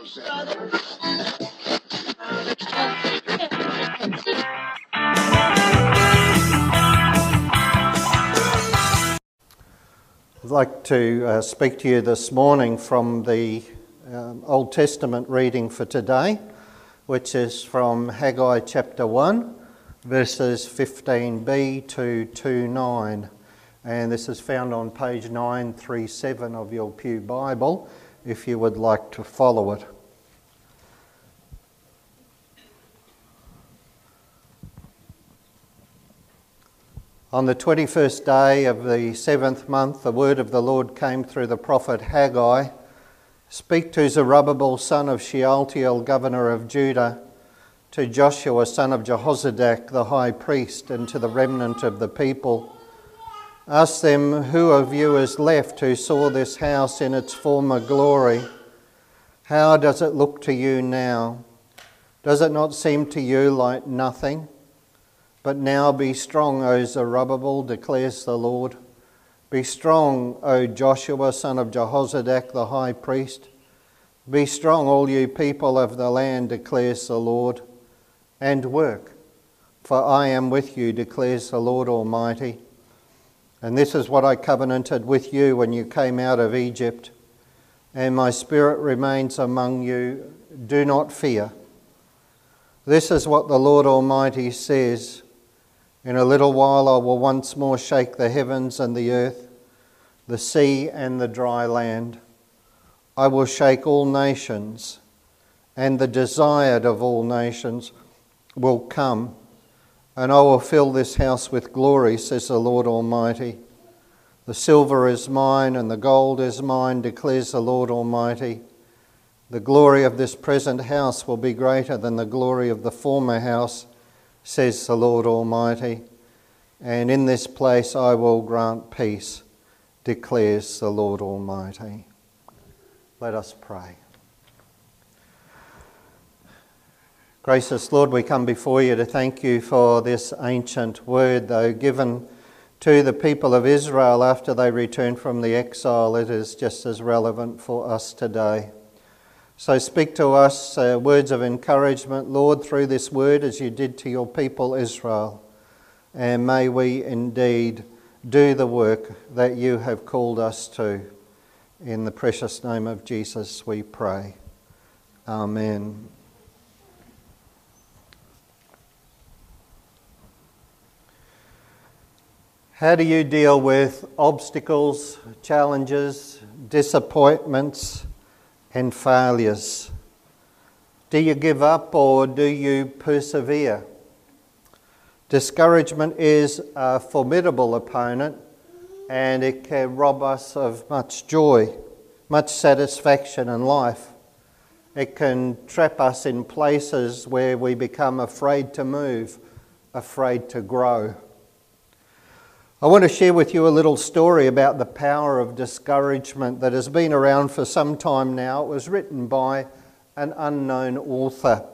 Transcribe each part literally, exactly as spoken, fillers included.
I'd like to uh, speak to you this morning from the um, Old Testament reading for today, which is from Haggai chapter one, verses fifteen b to two nine. And this is found on page nine thirty-seven of your Pew Bible, if you would like to follow it. On the twenty-first day of the seventh month, the word of the Lord came through the prophet Haggai. Speak to Zerubbabel, son of Shealtiel, governor of Judah, to Joshua, son of Jehozadak, the high priest, and to the remnant of the people. Ask them, who of you is left who saw this house in its former glory? How does it look to you now? Does it not seem to you like nothing? But now be strong, O Zerubbabel, declares the Lord. Be strong, O Joshua, son of Jehozadak, the high priest. Be strong, all you people of the land, declares the Lord, and work, for I am with you, declares the Lord Almighty. And this is what I covenanted with you when you came out of Egypt, and my spirit remains among you. Do not fear. This is what the Lord Almighty says. In a little while I will once more shake the heavens and the earth, the sea and the dry land. I will shake all nations, and the desired of all nations will come, and I will fill this house with glory, says the Lord Almighty. The silver is mine and the gold is mine, declares the Lord Almighty. The glory of this present house will be greater than the glory of the former house, says the Lord Almighty, and in this place I will grant peace, declares the Lord Almighty. Let us pray. Gracious Lord, we come before you to thank you for this ancient word, though given to the people of Israel after they returned from the exile. It is just as relevant for us today. So speak to us uh, words of encouragement, Lord, through this word as you did to your people Israel. And may we indeed do the work that you have called us to. In the precious name of Jesus we pray. Amen. How do you deal with obstacles, challenges, disappointments, and failures? Do you give up or do you persevere? Discouragement is a formidable opponent, and it can rob us of much joy, much satisfaction in life. It can trap us in places where we become afraid to move, afraid to grow. I want to share with you a little story about the power of discouragement that has been around for some time now. It was written by an unknown author.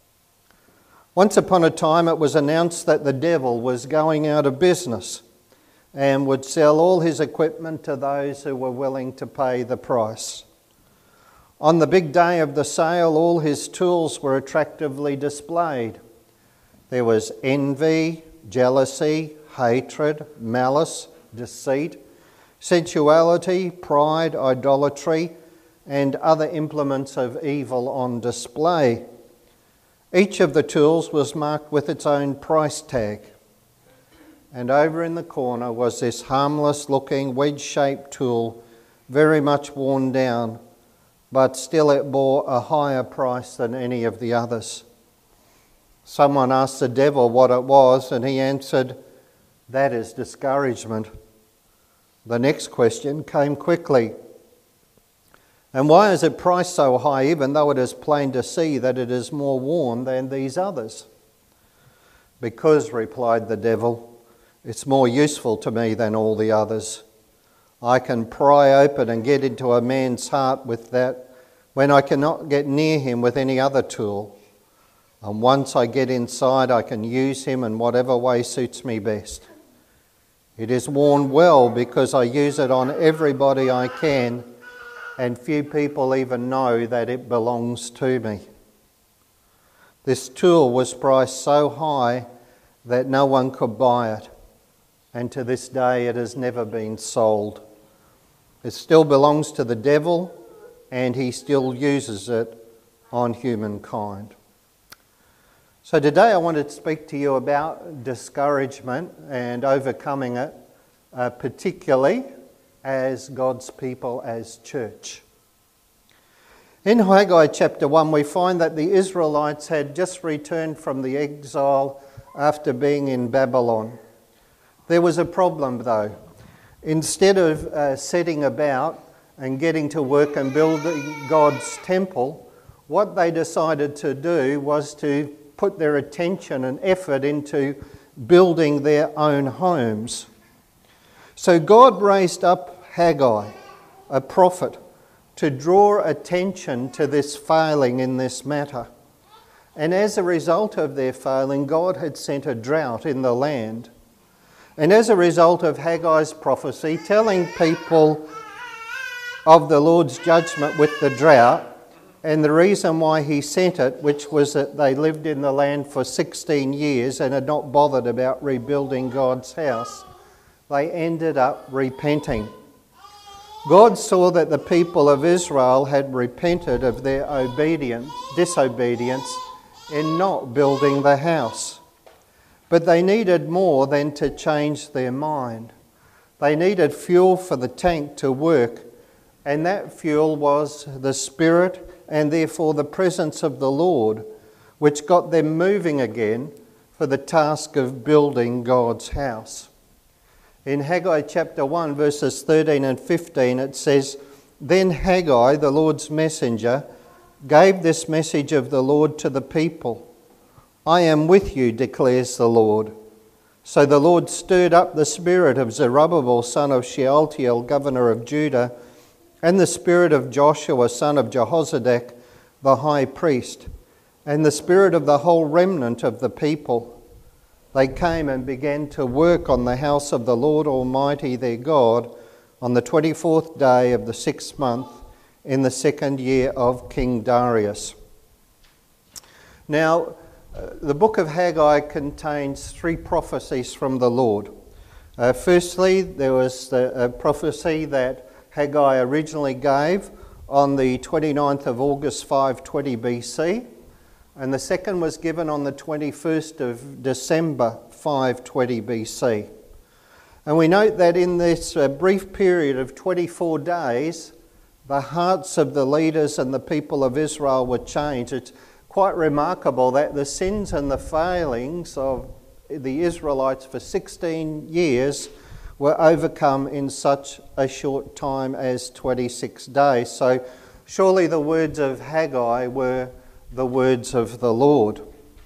Once upon a time it was announced that the devil was going out of business and would sell all his equipment to those who were willing to pay the price. On the big day of the sale, all his tools were attractively displayed. There was envy, jealousy, hatred, malice, deceit, sensuality, pride, idolatry, and other implements of evil on display. Each of the tools was marked with its own price tag. And over in the corner was this harmless-looking wedge-shaped tool, very much worn down, but still it bore a higher price than any of the others. Someone asked the devil what it was, and he answered, "That is discouragement." The next question came quickly. "And why is it priced so high, even though it is plain to see that it is more worn than these others?" "Because," replied the devil, "it's more useful to me than all the others. I can pry open and get into a man's heart with that when I cannot get near him with any other tool. And once I get inside, I can use him in whatever way suits me best. It is worn well because I use it on everybody I can, and few people even know that it belongs to me. This tool was priced so high that no one could buy it, and to this day it has never been sold. It still belongs to the devil, and he still uses it on humankind. So today I want to speak to you about discouragement and overcoming it, uh, particularly as God's people, as church. In Haggai chapter one, we find that the Israelites had just returned from the exile after being in Babylon. There was a problem though. Instead of uh, setting about and getting to work and building God's temple, what they decided to do was to put their attention and effort into building their own homes. So God raised up Haggai, a prophet, to draw attention to this failing in this matter. And as a result of their failing, God had sent a drought in the land. And as a result of Haggai's prophecy, telling people of the Lord's judgment with the drought, and the reason why he sent it, which was that they lived in the land for sixteen years and had not bothered about rebuilding God's house, they ended up repenting. God saw that the people of Israel had repented of their obedience, disobedience in not building the house. But they needed more than to change their mind. They needed fuel for the tank to work, and that fuel was the Spirit and therefore the presence of the Lord, which got them moving again for the task of building God's house. In Haggai chapter one, verses thirteen and fifteen, it says, "Then Haggai, the Lord's messenger, gave this message of the Lord to the people. 'I am with you, declares the Lord.' So the Lord stirred up the spirit of Zerubbabel, son of Shealtiel, governor of Judah, and the spirit of Joshua, son of Jehozadak, the high priest, and the spirit of the whole remnant of the people. They came and began to work on the house of the Lord Almighty their God on the twenty-fourth day of the sixth month in the second year of King Darius." Now, uh, the book of Haggai contains three prophecies from the Lord. Uh, firstly, there was the uh, prophecy that Haggai originally gave on the twenty-ninth of August five twenty B C, and the second was given on the twenty-first of December five twenty B C. And we note that in this uh, brief period of twenty-four days, the hearts of the leaders and the people of Israel were changed. It's quite remarkable that the sins and the failings of the Israelites for sixteen years were overcome in such a short time as twenty-six days. So surely the words of Haggai were the words of the Lord.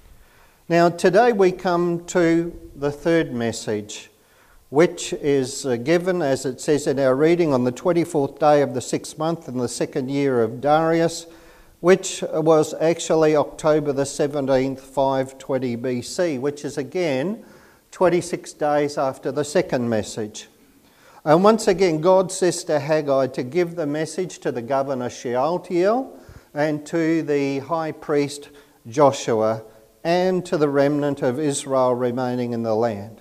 Now today we come to the third message, which is given, as it says in our reading, on the twenty-fourth day of the sixth month in the second year of Darius, which was actually October the seventeenth, five twenty B C, which is again twenty-six days after the second message. And once again, God says to Haggai to give the message to the governor Shealtiel and to the high priest Joshua and to the remnant of Israel remaining in the land.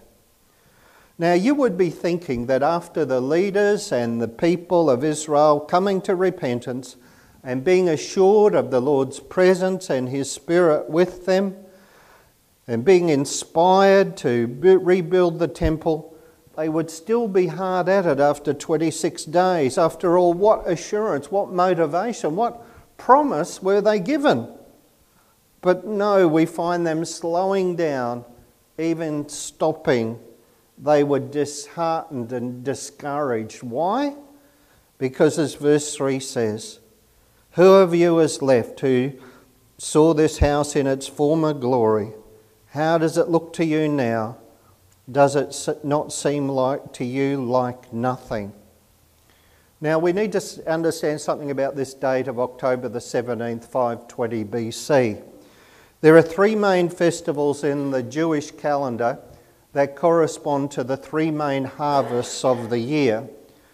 Now you would be thinking that after the leaders and the people of Israel coming to repentance and being assured of the Lord's presence and his Spirit with them, and being inspired to b- rebuild the temple, they would still be hard at it after twenty-six days. After all, what assurance, what motivation, what promise were they given? But no, we find them slowing down, even stopping. They were disheartened and discouraged. Why? Because as verse three says, "Who of you is left who saw this house in its former glory? How does it look to you now? Does it not seem like to you like nothing?" Now we need to understand something about this date of October the seventeenth, five twenty B C. There are three main festivals in the Jewish calendar that correspond to the three main harvests of the year.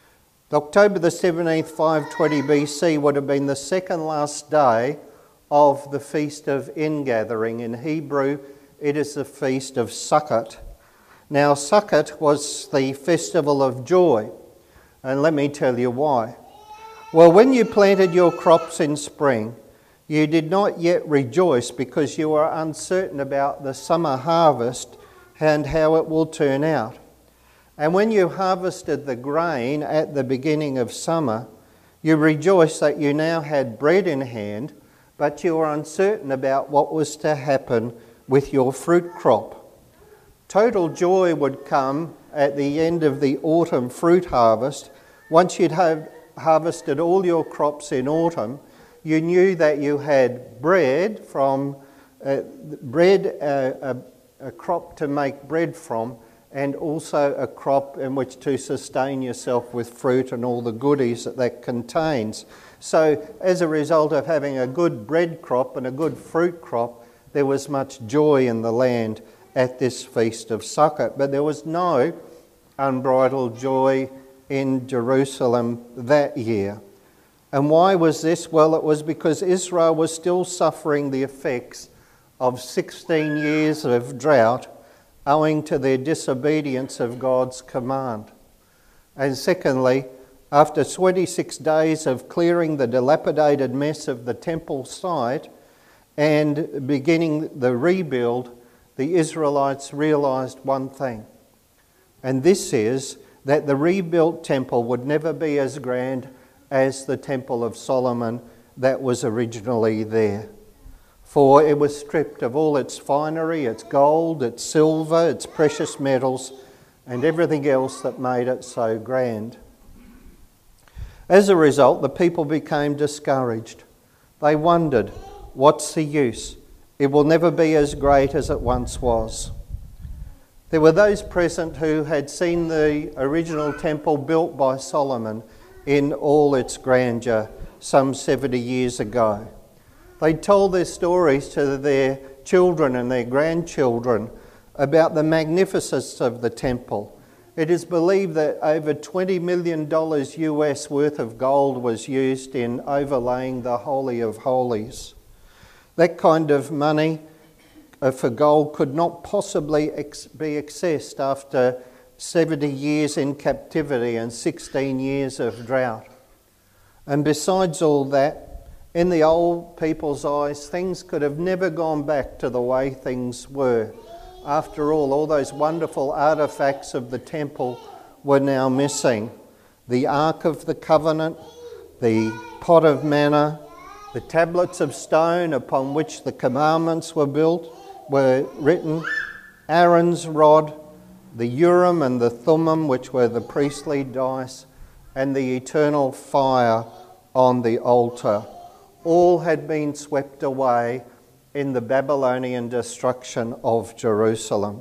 October the seventeenth, five twenty B C would have been the second last day of the Feast of Ingathering. In Hebrew, it is the Feast of Sukkot. Now, Sukkot was the festival of joy, and let me tell you why. Well, when you planted your crops in spring, you did not yet rejoice because you were uncertain about the summer harvest and how it will turn out. And when you harvested the grain at the beginning of summer, you rejoiced that you now had bread in hand, but you were uncertain about what was to happen with your fruit crop. Total joy would come at the end of the autumn fruit harvest. Once you'd have harvested all your crops in autumn, you knew that you had bread from uh, bread, uh, a, a crop to make bread from, and also a crop in which to sustain yourself with fruit and all the goodies that that contains. So as a result of having a good bread crop and a good fruit crop, there was much joy in the land at this Feast of Sukkot. But there was no unbridled joy in Jerusalem that year. And why was this? Well, it was because Israel was still suffering the effects of sixteen years of drought owing to their disobedience of God's command. And secondly, after twenty-six days of clearing the dilapidated mess of the temple site and beginning the rebuild, the Israelites realised one thing, and this is that the rebuilt temple would never be as grand as the Temple of Solomon that was originally there. For it was stripped of all its finery, its gold, its silver, its precious metals, and everything else that made it so grand. As a result, the people became discouraged. They wondered, what's the use? It will never be as great as it once was. There were those present who had seen the original temple built by Solomon in all its grandeur some seventy years ago. They told their stories to their children and their grandchildren about the magnificence of the temple. It is believed that over twenty million dollars U S worth of gold was used in overlaying the Holy of Holies. That kind of money for gold could not possibly ex- be accessed after seventy years in captivity and sixteen years of drought. And besides all that, in the old people's eyes, things could have never gone back to the way things were. After all, all those wonderful artefacts of the temple were now missing. The Ark of the Covenant, the pot of manna, the tablets of stone upon which the commandments were built, were written, Aaron's rod, the Urim and the Thummim, which were the priestly dice, and the eternal fire on the altar. All had been swept away in the Babylonian destruction of Jerusalem.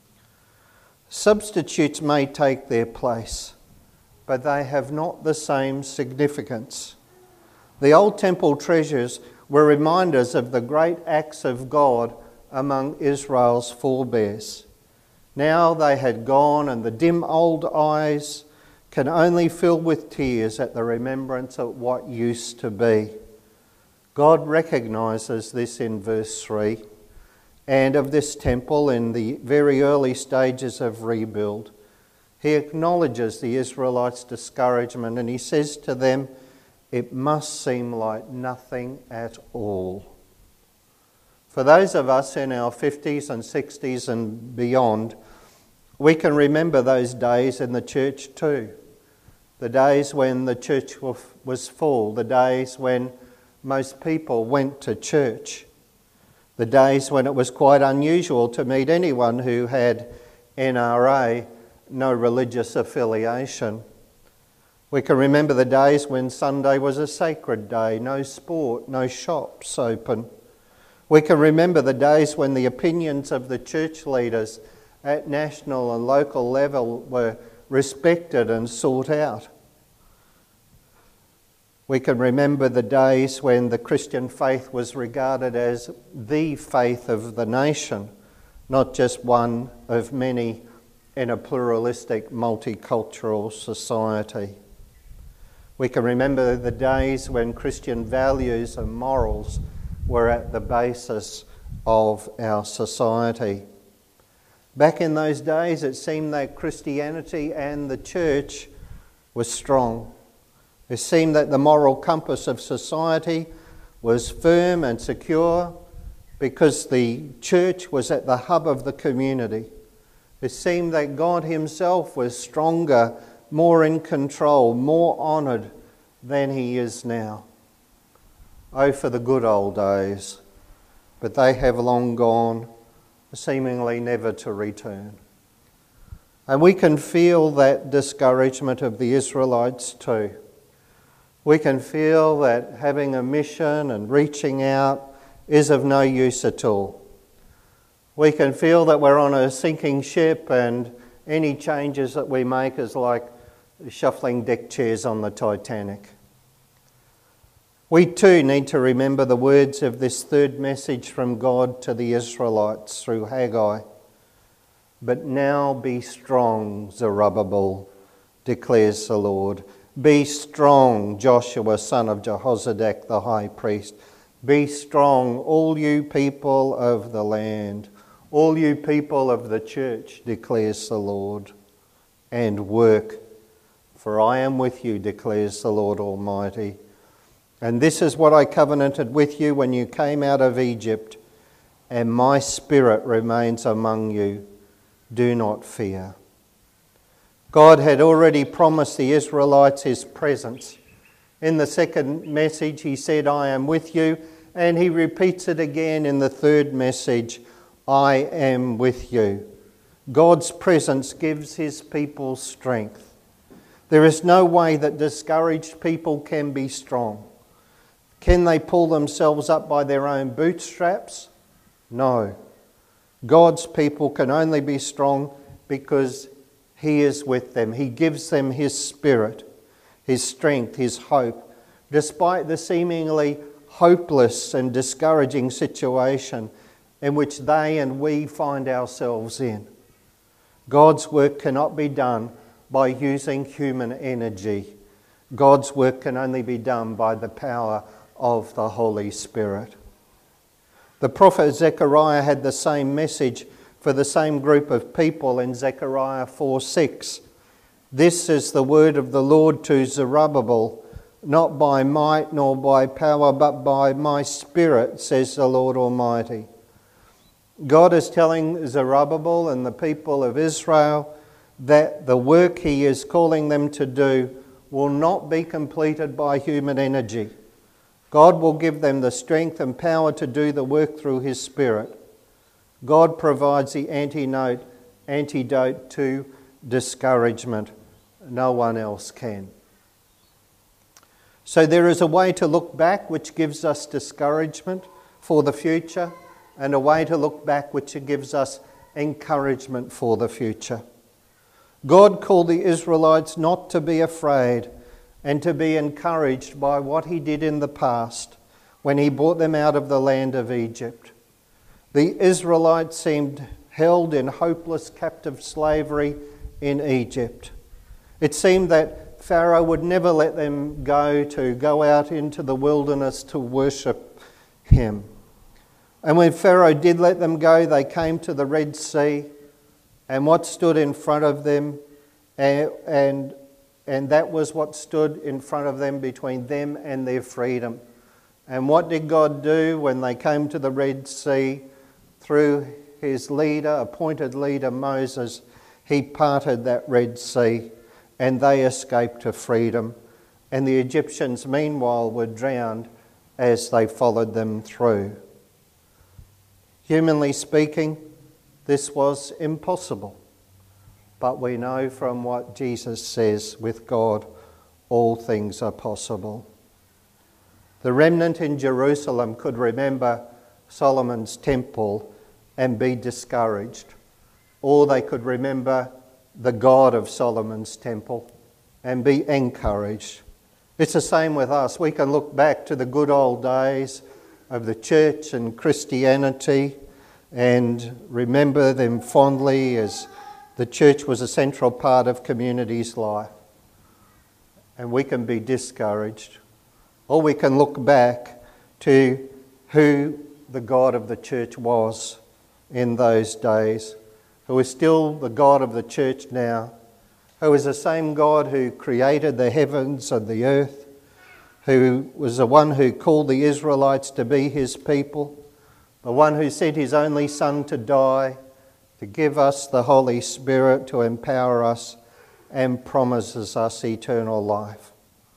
Substitutes may take their place, but they have not the same significance. The old temple treasures were reminders of the great acts of God among Israel's forebears. Now they had gone, and the dim old eyes can only fill with tears at the remembrance of what used to be. God recognises this in verse three, and of this temple in the very early stages of rebuild. He acknowledges the Israelites' discouragement, and he says to them, it must seem like nothing at all. For those of us in our fifties and sixties and beyond, we can remember those days in the church too. The days when the church was full, the days when most people went to church, the days when it was quite unusual to meet anyone who had N R A, no religious affiliation. We can remember the days when Sunday was a sacred day, no sport, no shops open. We can remember the days when the opinions of the church leaders at national and local level were respected and sought out. We can remember the days when the Christian faith was regarded as the faith of the nation, not just one of many in a pluralistic, multicultural society. We can remember the days when Christian values and morals were at the basis of our society. Back in those days, it seemed that Christianity and the church was strong. It seemed that the moral compass of society was firm and secure because the church was at the hub of the community. It seemed that God himself was stronger, more in control, more honoured than he is now. Oh, for the good old days, but they have long gone, seemingly never to return. And we can feel that discouragement of the Israelites too. We can feel that having a mission and reaching out is of no use at all. We can feel that we're on a sinking ship and any changes that we make is like shuffling deck chairs on the Titanic. We too need to remember the words of this third message from God to the Israelites through Haggai. But now be strong, Zerubbabel, declares the Lord. Be strong, Joshua, son of Jehozadak, the high priest. Be strong, all you people of the land, all you people of the church, declares the Lord, and work, for I am with you, declares the Lord Almighty. And this is what I covenanted with you when you came out of Egypt, and my spirit remains among you. Do not fear. God had already promised the Israelites his presence. In the second message, he said, I am with you. And he repeats it again in the third message, I am with you. God's presence gives his people strength. There is no way that discouraged people can be strong. Can they pull themselves up by their own bootstraps? No. God's people can only be strong because he is with them. He gives them his spirit, his strength, his hope. Despite the seemingly hopeless and discouraging situation in which they and we find ourselves in, God's work cannot be done by using human energy. God's work can only be done by the power of the Holy Spirit. The prophet Zechariah had the same message for the same group of people in Zechariah four six. This is the word of the Lord to Zerubbabel, not by might nor by power, but by my spirit, says the Lord Almighty. God is telling Zerubbabel and the people of Israel that the work he is calling them to do will not be completed by human energy. God will give them the strength and power to do the work through his Spirit. God provides the antidote, antidote to discouragement. No one else can. So there is a way to look back which gives us discouragement for the future, and a way to look back which gives us encouragement for the future. God called the Israelites not to be afraid and to be encouraged by what he did in the past when he brought them out of the land of Egypt. The Israelites seemed held in hopeless captive slavery in Egypt. It seemed that Pharaoh would never let them go to go out into the wilderness to worship him. And when Pharaoh did let them go, they came to the Red Sea, and what stood in front of them, and, and, and that was what stood in front of them between them and their freedom. And what did God do when they came to the Red Sea? Through his leader, appointed leader Moses, he parted that Red Sea and they escaped to freedom. And the Egyptians, meanwhile, were drowned as they followed them through. Humanly speaking, this was impossible. But we know from what Jesus says, with God, all things are possible. The remnant in Jerusalem could remember Solomon's temple and be discouraged, or they could remember the God of Solomon's temple and be encouraged. It's the same with us. We can look back to the good old days of the church and Christianity and remember them fondly as the church was a central part of community's life. and we can be discouraged. Or we can look back to who the God of the church was in those days, who is still the God of the church now, who is the same God who created the heavens and the earth, who was the one who called the Israelites to be his people, the one who sent his only Son to die, to give us the Holy Spirit to empower us, and promises us eternal life.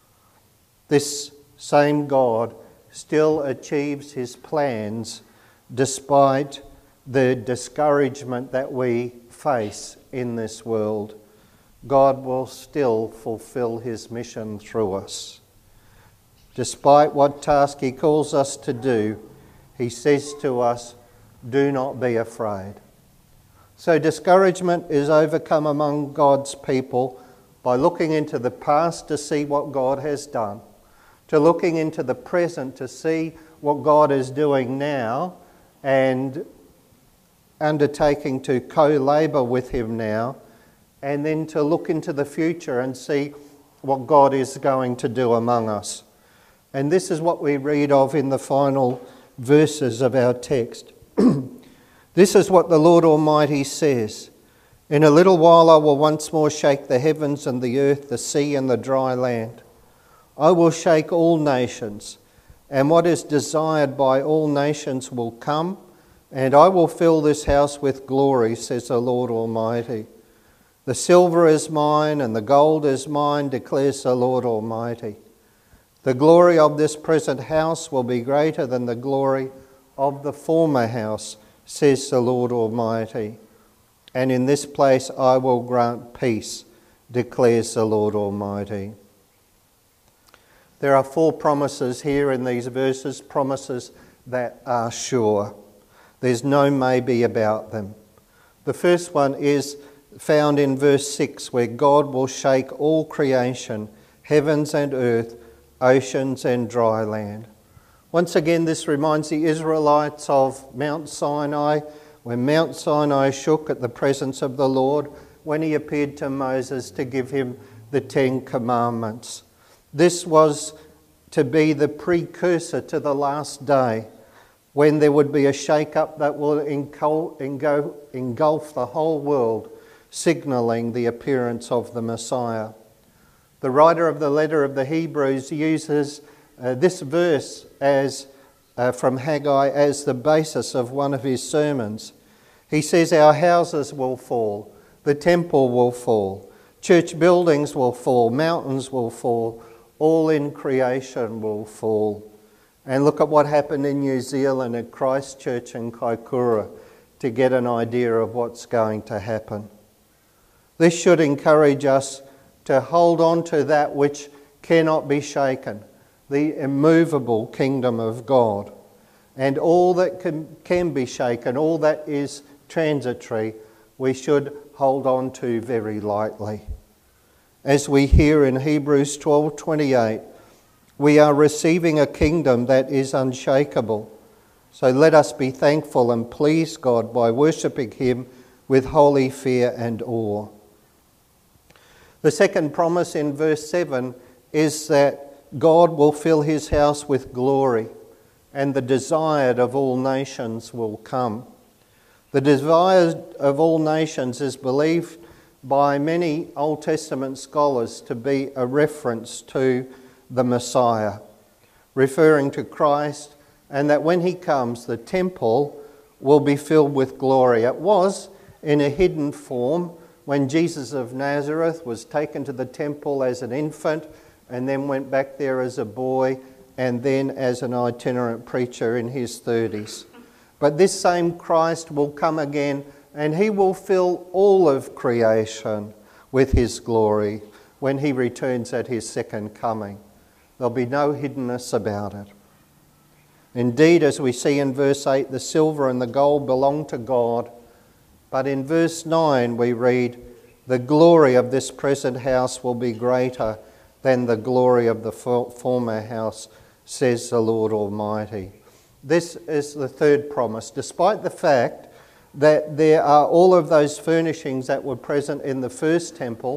This same God still achieves his plans despite the discouragement that we face in this world. God will still fulfill his mission through us. Despite what task he calls us to do, he says to us, do not be afraid. So discouragement is overcome among God's people by looking into the past to see what God has done, to looking into the present to see what God is doing now, and undertaking to co-labour with him now, and then to look into the future and see what God is going to do among us. And this is what we read of in the final verses of our text. This is what the Lord Almighty says. In a little while I will once more shake the heavens and the earth, the sea and the dry land. I will shake all nations, and what is desired by all nations will come, and I will fill this house with glory, says the Lord Almighty. The silver is mine and the gold is mine, declares the Lord Almighty. The glory of this present house will be greater than the glory of the former house, says the Lord Almighty. And in this place I will grant peace, declares the Lord Almighty. There are four promises here in these verses, promises that are sure. There's no maybe about them. The first one is found in verse six, where God will shake all creation, heavens and earth, oceans and dry land. Once again, this reminds the Israelites of Mount Sinai, when Mount Sinai shook at the presence of the Lord when he appeared to Moses to give him the Ten Commandments. This was to be the precursor to the last day, when there would be a shake-up that will engulf the whole world, signalling the appearance of the Messiah. The writer of the letter of the Hebrews uses uh, this verse as uh, from Haggai as the basis of one of his sermons. He says, our houses will fall, the temple will fall, church buildings will fall, mountains will fall, all in creation will fall. And look at what happened in New Zealand at Christchurch and Kaikoura to get an idea of what's going to happen. This should encourage us to hold on to that which cannot be shaken, the immovable kingdom of God. And all that can, can be shaken, all that is transitory, we should hold on to very lightly. As we hear in Hebrews twelve twenty-eight, we are receiving a kingdom that is unshakable. So let us be thankful and please God by worshipping him with holy fear and awe. The second promise in verse seven is that God will fill his house with glory, and the desired of all nations will come. The desired of all nations is believed by many Old Testament scholars to be a reference to the Messiah, referring to Christ, and that when he comes, the temple will be filled with glory. It was in a hidden form when Jesus of Nazareth was taken to the temple as an infant and then went back there as a boy and then as an itinerant preacher in his thirties. But this same Christ will come again, and he will fill all of creation with his glory when he returns at his second coming. There'll be no hiddenness about it. Indeed, as we see in verse eight, the silver and the gold belong to God. But in verse nine we read, the glory of this present house will be greater than the glory of the former house, says the Lord Almighty. This is the third promise. Despite the fact that there are all of those furnishings that were present in the first temple,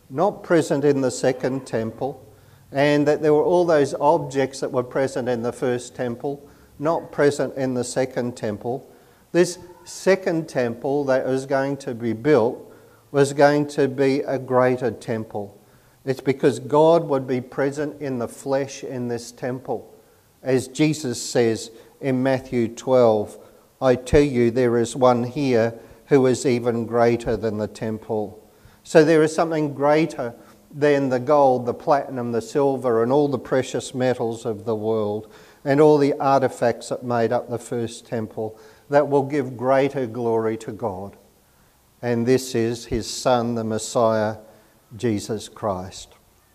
not present in the second temple, and that there were all those objects that were present in the first temple, not present in the second temple. This second temple that was going to be built was going to be a greater temple. It's because God would be present in the flesh in this temple. As Jesus says in Matthew twelve, I tell you there is one here who is even greater than the temple. So there is something greater than the gold, the platinum, the silver, and all the precious metals of the world, and all the artifacts that made up the first temple, that will give greater glory to God. And this is his Son, the Messiah, Jesus Christ.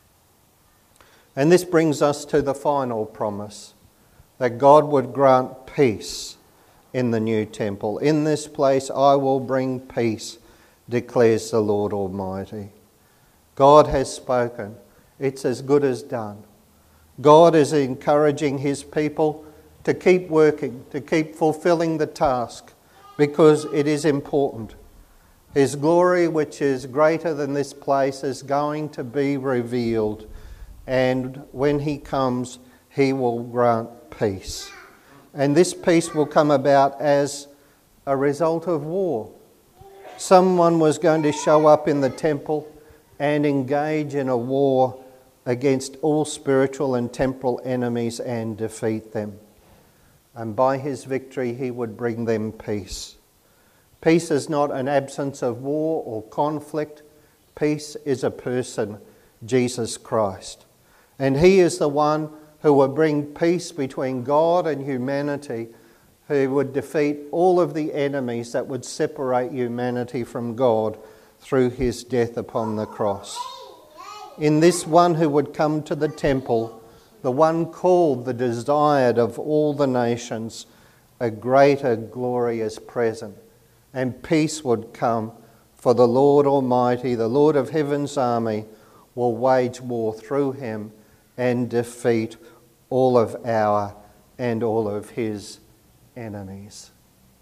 And this brings us to the final promise, that God would grant peace in the new temple. In this place I will bring peace, declares the Lord Almighty. God has spoken. It's as good as done. God is encouraging his people to keep working, to keep fulfilling the task, because it is important. His glory, which is greater than this place, is going to be revealed. And when he comes, he will grant peace. And this peace will come about as a result of war. Someone was going to show up in the temple and engage in a war against all spiritual and temporal enemies and defeat them. And by his victory, he would bring them peace. Peace is not an absence of war or conflict. Peace is a person, Jesus Christ. And he is the one who will bring peace between God and humanity, who would defeat all of the enemies that would separate humanity from God through his death upon the cross. In this one who would come to the temple, the one called the desired of all the nations, a greater glory is present, and peace would come, for the Lord Almighty, the Lord of heaven's army, will wage war through him and defeat all of our and all of his enemies.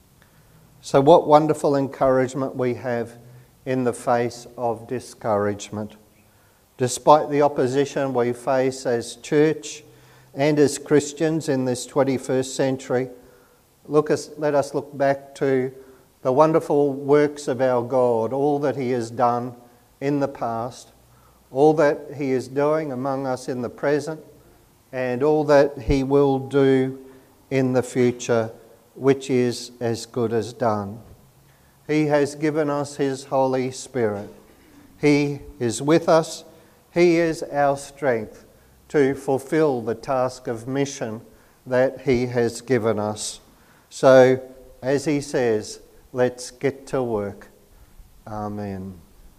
So what wonderful encouragement we have in the face of discouragement. Despite the opposition we face as church and as Christians in this twenty-first century, look us, let us look back to the wonderful works of our God, all that he has done in the past, all that he is doing among us in the present, and all that he will do in the future, which is as good as done. He has given us his Holy Spirit. He is with us. He is our strength to fulfill the task of mission that he has given us. So, as he says, let's get to work. Amen.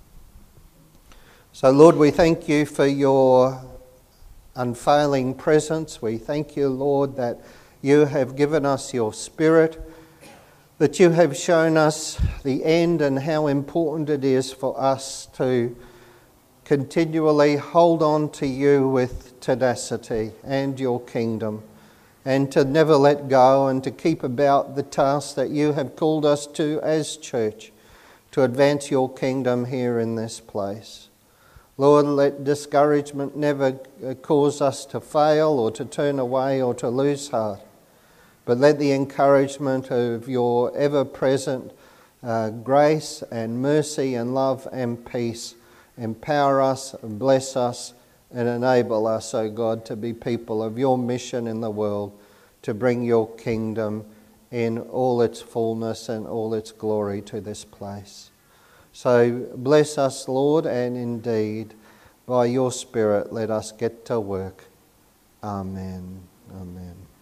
So, Lord, we thank you for your unfailing presence. We thank you, Lord, that you have given us your Spirit, that you have shown us the end and how important it is for us to continually hold on to you with tenacity and your kingdom, and to never let go, and to keep about the task that you have called us to as church, to advance your kingdom here in this place. Lord, let discouragement never cause us to fail or to turn away or to lose heart, but let the encouragement of your ever-present uh, grace and mercy and love and peace empower us, bless us, and enable us, O God, to be people of your mission in the world, to bring your kingdom in all its fullness and all its glory to this place. So bless us, Lord, and indeed, by your Spirit, let us get to work. Amen. Amen.